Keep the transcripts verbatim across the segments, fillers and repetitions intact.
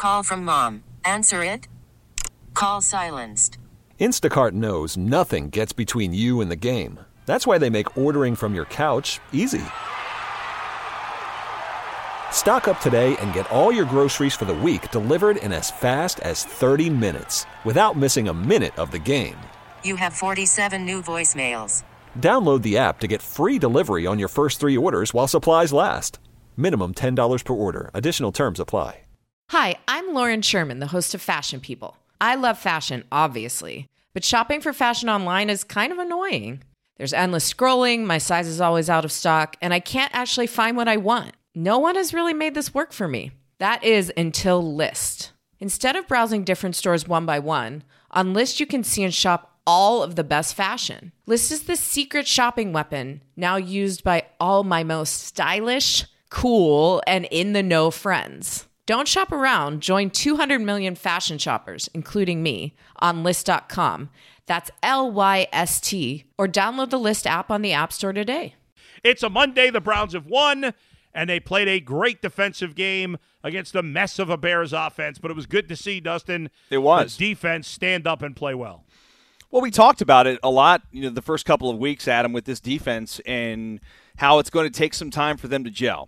Call from mom. Answer it. Call silenced. Instacart knows nothing gets between you and the game. That's why they make ordering from your couch easy. Stock up today and get all your groceries for the week delivered in as fast as thirty minutes without missing a minute of the game. You have forty-seven new voicemails. Download the app to get free delivery on your first three orders while supplies last. Minimum ten dollars per order. Additional terms apply. Hi, I'm Lauren Sherman, the host of Fashion People. I love fashion, obviously, but shopping for fashion online is kind of annoying. There's endless scrolling, my size is always out of stock, and I can't actually find what I want. No one has really made this work for me. That is until Lyst. Instead of browsing different stores one by one, on Lyst you can see and shop all of the best fashion. Lyst is the secret shopping weapon now used by all my most stylish, cool, and in-the-know friends. Don't shop around. Join two hundred million fashion shoppers, including me, on Lyst dot com. That's L Y S T. Or download the Lyst app on the App Store today. It's a Monday. The Browns have won, and they played a great defensive game against the mess of a Bears offense. But it was good to see, Dustin, it was. the defense stand up and play well. Well, we talked about it a lot, you know, the first couple of weeks, Adam, with this defense and how it's going to take some time for them to gel.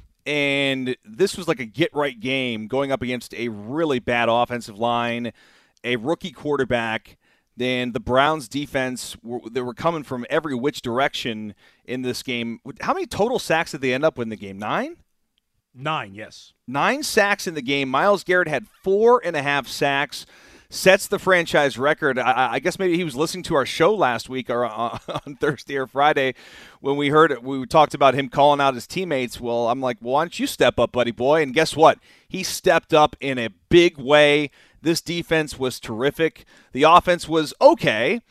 And this was like a get-right game going up against a really bad offensive line, a rookie quarterback. Then the Browns' defense, were, they were coming from every which direction in this game. How many total sacks did they end up with in the game? Nine? Nine, yes. Nine sacks in the game. Myles Garrett had four and a half sacks. Sets the franchise record. I, I guess maybe he was listening to our show last week or on, on Thursday or Friday when we heard it. We talked about him calling out his teammates. Well, I'm like, well, why don't you step up, buddy boy? And guess what? He stepped up in a big way. This defense was terrific. The offense was okay.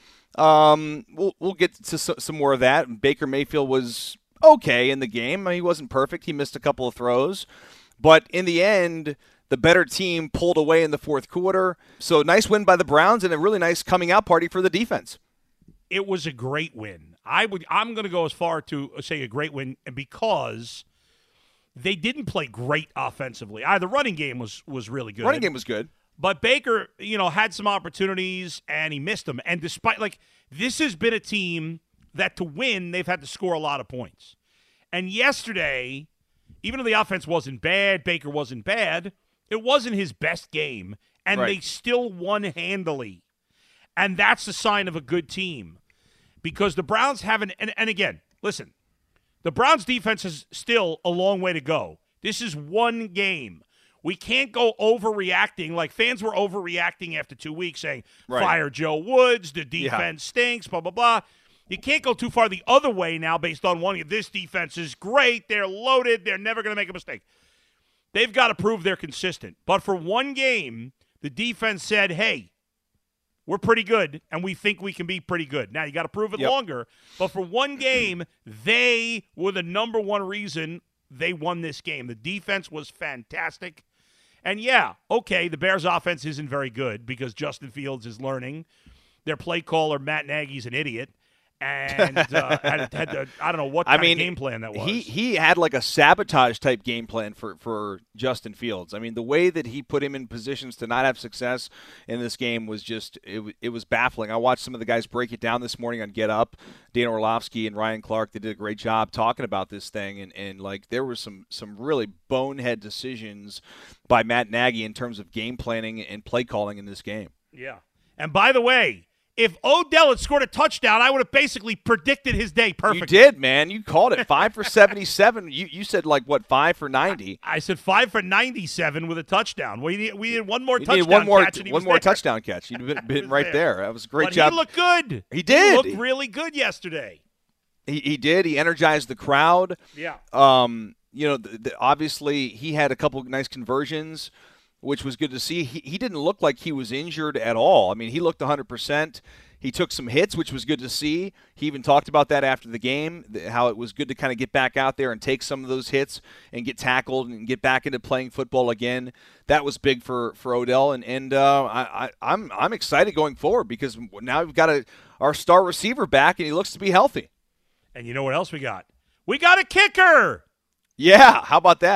Um, we'll, we'll get to some more of that. Baker Mayfield was okay in the game. I mean, he wasn't perfect. He missed a couple of throws. But in the end, the better team pulled away in the fourth quarter. So nice win by the Browns and a really nice coming out party for the defense. It was a great win. I would, I'm going to go as far to say a great win because they didn't play great offensively. I, the running game was, was really good. Running game was good. But Baker, you know, had some opportunities and he missed them. And despite, like, this has been a team that to win, they've had to score a lot of points. And yesterday, even though the offense wasn't bad, Baker wasn't bad, it wasn't his best game, and right. they still won handily. And that's a sign of a good team because the Browns haven't and, – and again, listen, the Browns defense is still a long way to go. This is one game. We can't go overreacting like fans were overreacting after two weeks saying, right. fire Joe Woods, the defense yeah. stinks, blah, blah, blah. You can't go too far the other way now based on one. This defense is great. They're loaded. They're never going to make a mistake. They've got to prove they're consistent. But for one game, the defense said, hey, we're pretty good, and we think we can be pretty good. Now, you got to prove it yep. longer. But for one game, they were the number one reason they won this game. The defense was fantastic. And, yeah, okay, the Bears' offense isn't very good because Justin Fields is learning. Their play caller, Matt Nagy's an idiot. And uh, had, had to, I don't know what kind I mean, of game plan that was. He he had like a sabotage-type game plan for, for Justin Fields. I mean, the way that he put him in positions to not have success in this game was just it, – it was baffling. I watched some of the guys break it down this morning on Get Up. Dan Orlovsky and Ryan Clark, they did a great job talking about this thing. And, and like, there were some, some really bonehead decisions by Matt Nagy in terms of game planning and play calling in this game. Yeah. And by the way, if Odell had scored a touchdown, I would have basically predicted his day perfectly. You did, man. You called it. Five for seventy-seven. You you said, like, what, five for ninety? I, I said five for ninety-seven with a touchdown. We need, we need one more you touchdown one more, catch. And he one was more there. touchdown catch. You'd been, been right there. there. That was a great but job. He looked good. He did. He looked really good yesterday. He, he did. He energized the crowd. Yeah. Um. You know, the, the, obviously, he had a couple nice conversions, which was good to see. He, he didn't look like he was injured at all. I mean, he looked one hundred percent. He took some hits, which was good to see. He even talked about that after the game, how it was good to kind of get back out there and take some of those hits and get tackled and get back into playing football again. That was big for, for Odell, and and uh, I, I, I'm I'm excited going forward because now we've got a, our star receiver back, and he looks to be healthy. And you know what else we got? We got a kicker. Yeah, how about that?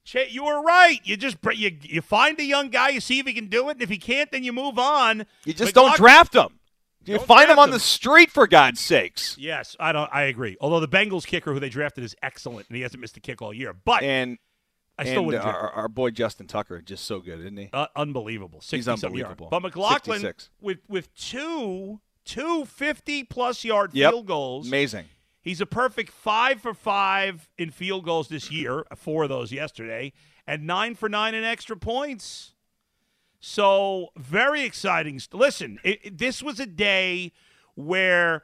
You were right. You just you you find a young guy, you see if he can do it, and if he can't, then you move on. You just McLaughlin, don't draft him. You don't find him on him. the street, for God's sakes. Yes, I don't. I agree. Although the Bengals kicker who they drafted is excellent, and he hasn't missed a kick all year. But and I still and wouldn't draft our, him. our boy Justin Tucker, just so good, isn't he? Uh, unbelievable. He's unbelievable. But McLaughlin sixty-six. with with two two fifty-plus yard Yep. field goals. Amazing. He's a perfect five for five in field goals this year, four of those yesterday, and nine for nine in extra points. So very exciting. Listen, it, it, this was a day where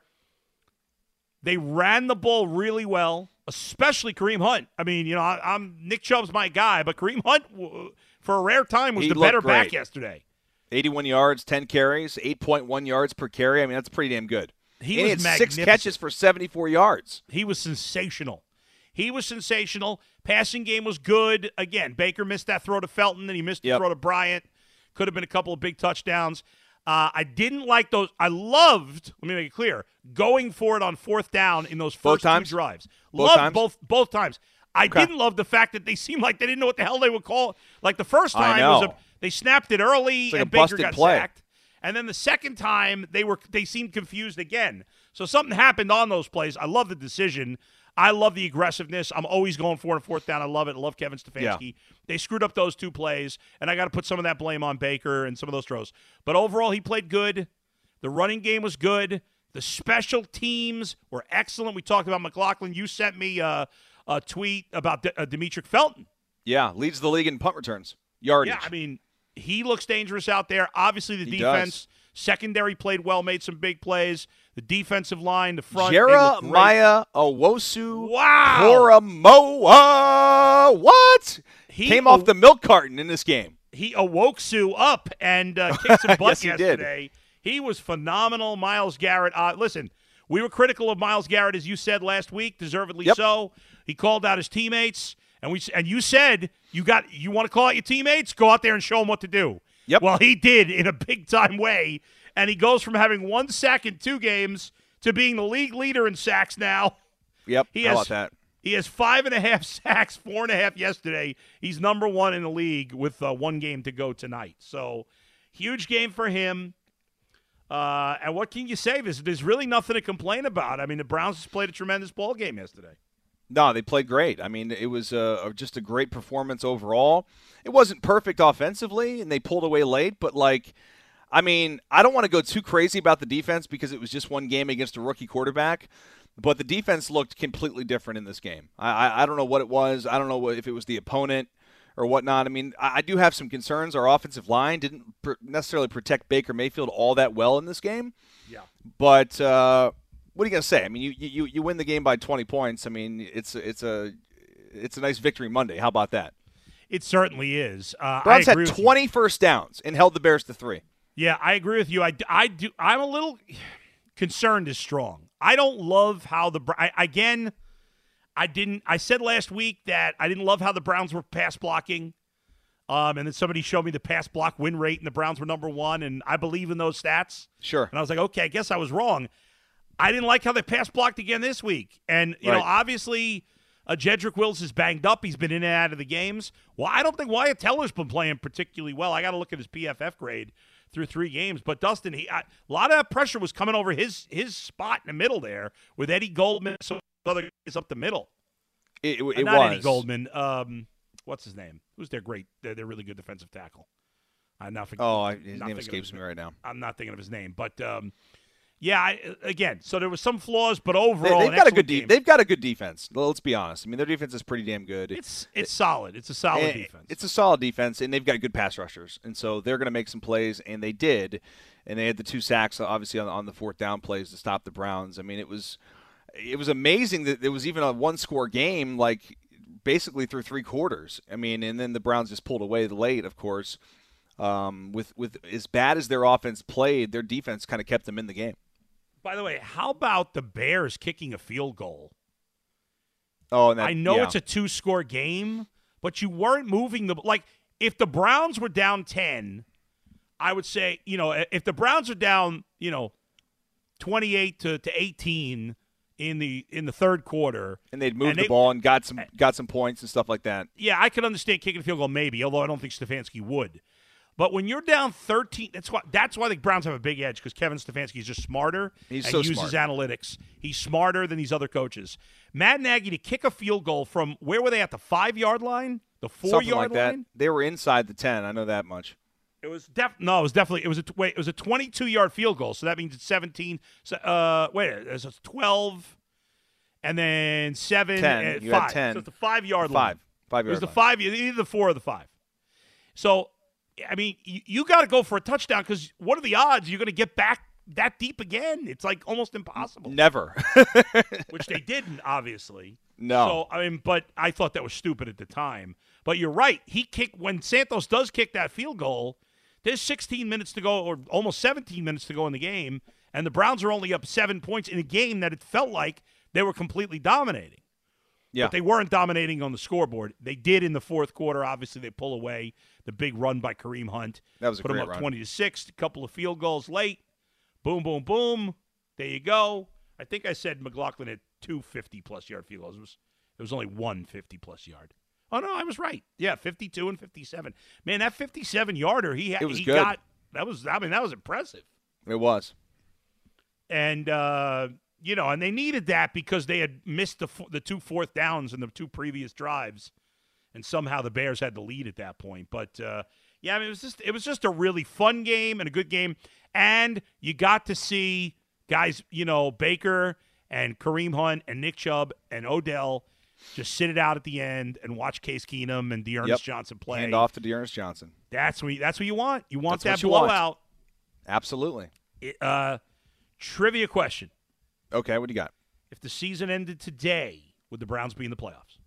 they ran the ball really well, especially Kareem Hunt. I mean, you know, I, I'm Nick Chubb's my guy, but Kareem Hunt, w- for a rare time, was He the looked better back great. yesterday. eighty-one yards, ten carries, eight point one yards per carry. I mean, that's pretty damn good. He and was he had six magnificent. catches for seventy-four yards. He was sensational. He was sensational. Passing game was good. Again, Baker missed that throw to Felton, and he missed the Yep. throw to Bryant. Could have been a couple of big touchdowns. Uh, I didn't like those. I loved, let me make it clear, going for it on fourth down in those Both first times? two drives. Both Loved times? both both times. I Okay. didn't love the fact that they seemed like they didn't know what the hell they would call. Like the first I time know. was a, they snapped it early like a and Baker busted got play. sacked. And then the second time they were they seemed confused again. So something happened on those plays. I love the decision. I love the aggressiveness. I'm always going for it on fourth down. I love it. I love Kevin Stefanski. Yeah. They screwed up those two plays, and I got to put some of that blame on Baker and some of those throws. But overall, he played good. The running game was good. The special teams were excellent. We talked about McLaughlin. You sent me a, a tweet about D- uh, Demetric Felton. Yeah, leads the league in punt returns. Yardage. Yeah, I mean, he looks dangerous out there. Obviously, the He defense, secondary played well, made some big plays. The defensive line, the front. they looked great. Jeremiah Owosu Wow. Koromoa. What? He Came aw- off the milk carton in this game. He awoke Sue up and uh, kicked some butt Yes, he did. yesterday. He was phenomenal. Myles Garrett. Uh, listen, we were critical of Myles Garrett, as you said last week, deservedly Yep. so. He called out his teammates, and we and you said you got you want to call out your teammates, go out there and show them what to do. Yep. Well, he did in a big time way, and he goes from having one sack in two games to being the league leader in sacks now. Yep. He How has about that? He has five and a half sacks, four and a half yesterday. He's number one in the league with uh, one game to go tonight. So, huge game for him. Uh, and what can you say? There's, there's really nothing to complain about. I mean, the Browns just played a tremendous ball game yesterday. No, they played great. I mean, it was uh, just a great performance overall. It wasn't perfect offensively, and they pulled away late, but, like, I mean, I don't want to go too crazy about the defense because it was just one game against a rookie quarterback, but the defense looked completely different in this game. I, I, I don't know what it was. I don't know what, if it was the opponent or whatnot. I mean, I, I do have some concerns. Our offensive line didn't pr- necessarily protect Baker Mayfield all that well in this game. Yeah. But uh, what are you going to say? I mean, you, you you win the game by twenty points. I mean, it's it's a it's a nice victory Monday. How about that? It certainly is. Uh, Browns I had agree with you. twenty first downs and held the Bears to three. Yeah, I agree with you. I, I do. I'm a little concerned is strong. I don't love how the I, again. I didn't. I said last week that I didn't love how the Browns were pass blocking, um, and then somebody showed me the pass block win rate, and the Browns were number one, and I believe in those stats. Sure. And I was like, okay, I guess I was wrong. I didn't like how they pass blocked again this week, and you know, Right. obviously, uh, Jedrick Wills is banged up. He's been in and out of the games. Well, I don't think Wyatt Teller's been playing particularly well. I got to look at his P F F grade through three games. But Dustin, he I, a lot of that pressure was coming over his his spot in the middle there with Eddie Goldman, some other guys up the middle. It, it, Uh, it not was Eddie Goldman. Um, what's his name? Who's their great? They're, they're really good defensive tackle. I'm not. forg- Oh, I, his not name thinking of escapes his me name. right now. I'm not thinking of his name, but um, yeah. I, again, so there was some flaws, but They, overall, they've an got a excellent good de- game. they've got a good defense. Well, let's be honest. I mean, their defense is pretty damn good. It's it's solid. It's a solid And defense. It's a solid defense, and they've got good pass rushers, and so they're going to make some plays, and they did, and they had the two sacks, obviously on, on the fourth down plays to stop the Browns. I mean, it was it was amazing that there was even a one score game, like basically through three quarters. I mean, and then the Browns just pulled away late, of course. Um, with with as bad as their offense played, their defense kind of kept them in the game. By the way, how about the Bears kicking a field goal? Oh, and that, I know yeah. it's a two-score game, but you weren't moving the like. If the Browns were down ten, I would say, you know, if the Browns are down, you know, twenty-eight to, to eighteen in the in the third quarter. And they'd moved and the they, ball and got some got some points and stuff like that. Yeah, I could understand kicking a field goal maybe, although I don't think Stefanski would. But when you're down thirteen, that's why that's why the Browns have a big edge, because Kevin Stefanski is just smarter He's and so uses smart. analytics. He's smarter than these other coaches. Matt Nagy to kick a field goal from, where were they at, the five-yard line? The four-yard Something like that. line? They were inside the ten. I know that much. It was def no, it was definitely it was a wait, it was a twenty-two yard field goal, so that means it's seventeen. So, uh, wait, it's a twelve, and then seven, ten. And You five. had ten. So it's the five yard line. Five. Five It was yard the line. five, either the four or the five. So, I mean, you, you got to go for a touchdown, because what are the odds you're going to get back that deep again? It's like almost impossible. Never. Which they didn't, obviously. No. So, I mean, but I thought that was stupid at the time. But you're right. He kicked, when Santos does kick that field goal, there's sixteen minutes to go, or almost seventeen minutes to go in the game, and the Browns are only up seven points in a game that it felt like they were completely dominating. Yeah. But they weren't dominating on the scoreboard. They did in the fourth quarter. Obviously, they pull away the big run by Kareem Hunt. That was a Put great them up run. twenty to six, a couple of field goals late. Boom, boom, boom. There you go. I think I said McLaughlin had two fifty-plus yard field goals. It was, it was only one fifty-plus yard. Oh, no, I was right. Yeah, fifty-two and fifty-seven. Man, that fifty-seven-yarder, he, ha- It was he good. got – that was, I mean, that was impressive. It was. And, uh, you know, and they needed that because they had missed the the two fourth downs in the two previous drives, and somehow the Bears had the lead at that point. But, uh, yeah, I mean, it was just it was just a really fun game and a good game. And you got to see guys, you know, Baker and Kareem Hunt and Nick Chubb and Odell – just sit it out at the end and watch Case Keenum and Dearness Yep. Johnson play. Hand off to Dearness Johnson. That's what you, that's what you want. You want That's that what you want. blowout. Absolutely. It, uh, trivia question: Okay, what do you got? if the season ended today, would the Browns be in the playoffs?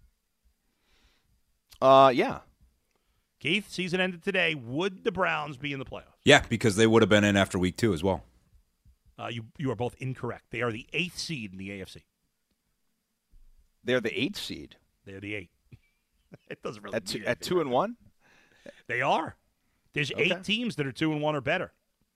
Uh, yeah. Keith, season ended today, would the Browns be in the playoffs? Yeah, because they would have been in after week two as well. Uh, you you are both incorrect. They are the eighth seed in the A F C. They're the eighth seed. They're the eighth. It doesn't really At two, mean at anything two right and now. one? They are. There's Okay. eight teams that are two and one or better.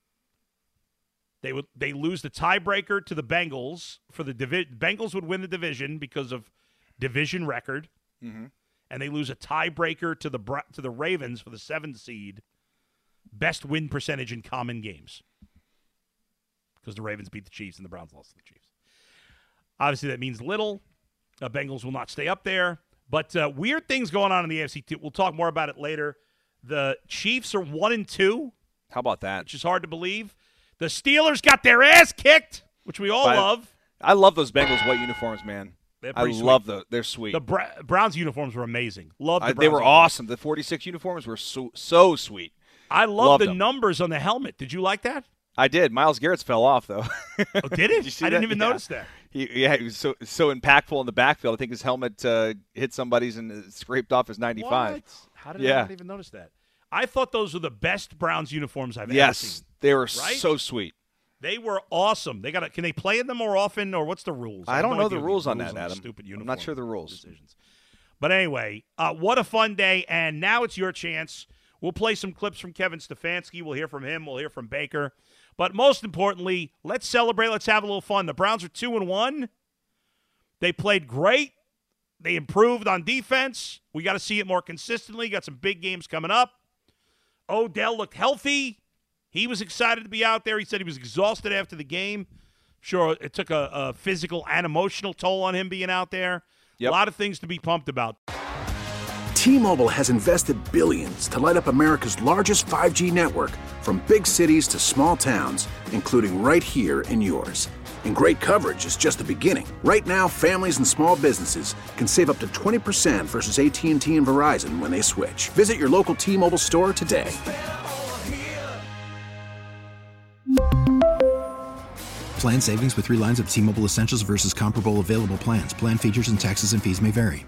They would they lose the tiebreaker to the Bengals for the divi- Bengals would win the division because of division record, Mhm. and they lose a tiebreaker to the Bra- to the Ravens for the seventh seed, best win percentage in common games, because the Ravens beat the Chiefs and the Browns lost to the Chiefs. Obviously, that means little. Uh, Bengals will not stay up there. But uh, weird things going on in the A F C. Too. We'll talk more about it later. The Chiefs are one and two, How about that? which is hard to believe. The Steelers got their ass kicked, which we all By- love. I love those Bengals white uniforms, man. They're I pretty sweet. love those. They're sweet. The Bra- Browns uniforms were amazing. Love the I, Browns they were uniforms. awesome. The forty-six uniforms were so, so sweet. I love Loved the them. numbers on the helmet. Did you like that? I did. Miles Garrett's fell off, though. Oh, did it? you see I didn't that? even Yeah. notice that. He, yeah, he was so so impactful in the backfield. I think his helmet uh, hit somebody's and it scraped off his ninety-five. What? How did I Yeah. not even notice that? I thought those were the best Browns uniforms I've ever Yes, seen. they were Right? so sweet. They were awesome. They got. Can they play in them more often, or what's the rules? I have don't no know idea the what rules on rules that, Adam. Stupid I'm uniform not sure the rules. decisions. But anyway, uh, what a fun day! And now it's your chance. We'll play some clips from Kevin Stefanski. We'll hear from him. We'll hear from Baker. But most importantly, let's celebrate. Let's have a little fun. The Browns are two and one. They played great. They improved on defense. We got to see it more consistently. Got some big games coming up. Odell looked healthy. He was excited to be out there. He said he was exhausted after the game. Sure, it took a, a physical and emotional toll on him being out there. Yep. A lot of things to be pumped about. T-Mobile has invested billions to light up America's largest five G network, from big cities to small towns, including right here in yours. And great coverage is just the beginning. Right now, families and small businesses can save up to twenty percent versus A T and T and Verizon when they switch. Visit your local T-Mobile store today. Plan savings with three lines of T-Mobile Essentials versus comparable available plans. Plan features and taxes and fees may vary.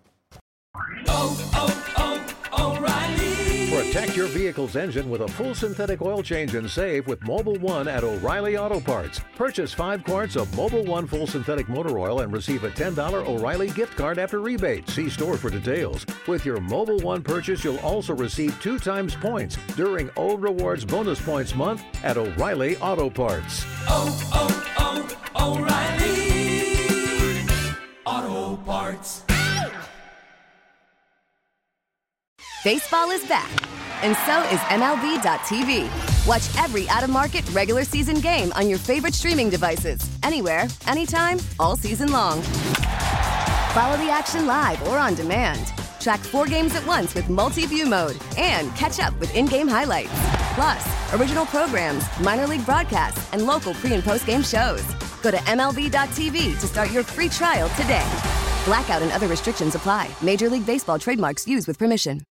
Protect your vehicle's engine with a full synthetic oil change and save with Mobile One at O'Reilly Auto Parts. Purchase five quarts of Mobile One full synthetic motor oil and receive a ten dollars O'Reilly gift card after rebate. See store for details. With your Mobile One purchase, you'll also receive two times points during O Rewards Bonus Points Month at O'Reilly Auto Parts. Oh, oh, oh, O'Reilly Parts. Baseball is back, and so is M L B dot T V. Watch every out-of-market regular season game on your favorite streaming devices, anywhere, anytime, all season long. Follow the action live or on demand. Track four games at once with multi-view mode and catch up with in-game highlights. Plus, original programs, minor league broadcasts, and local pre- and post-game shows. Go to M L B dot T V to start your free trial today. Blackout and other restrictions apply. Major League Baseball trademarks used with permission.